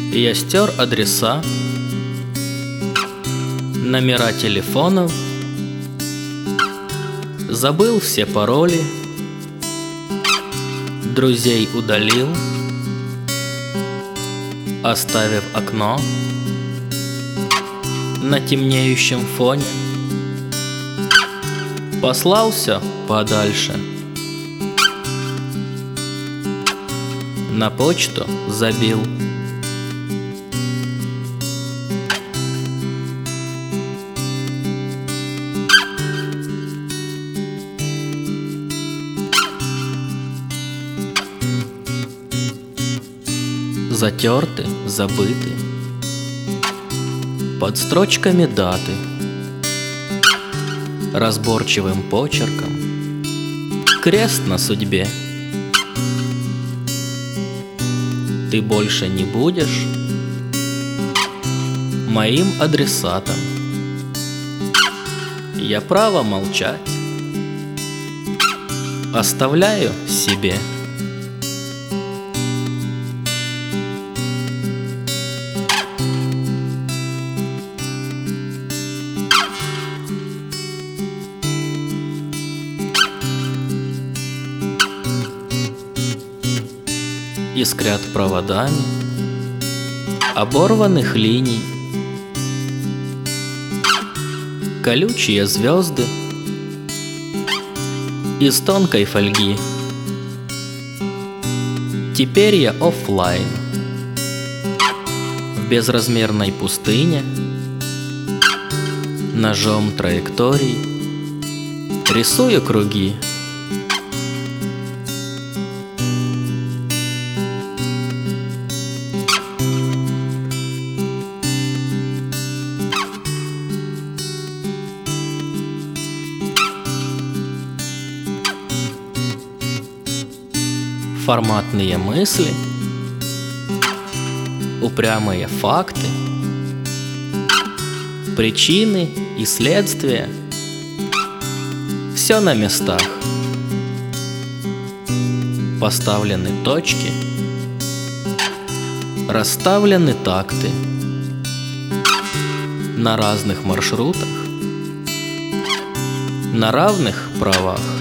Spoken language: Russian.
Я стер адреса, номера телефонов, забыл все пароли, друзей удалил, оставив окно на темнеющем фоне. Послал все подальше, на почту забил. Затерты, забыты, под строчками даты, разборчивым почерком крест на судьбе. Ты больше не будешь моим адресатом. Я право молчать оставляю себе. Искрят проводами оборванных линий колючие звезды из тонкой фольги. Теперь я оффлайн в безразмерной пустыне, ножом траекторий рисую круги. Форматные мысли, упрямые факты, причины и следствия — все на местах. Поставлены точки, расставлены такты на разных маршрутах, на равных правах.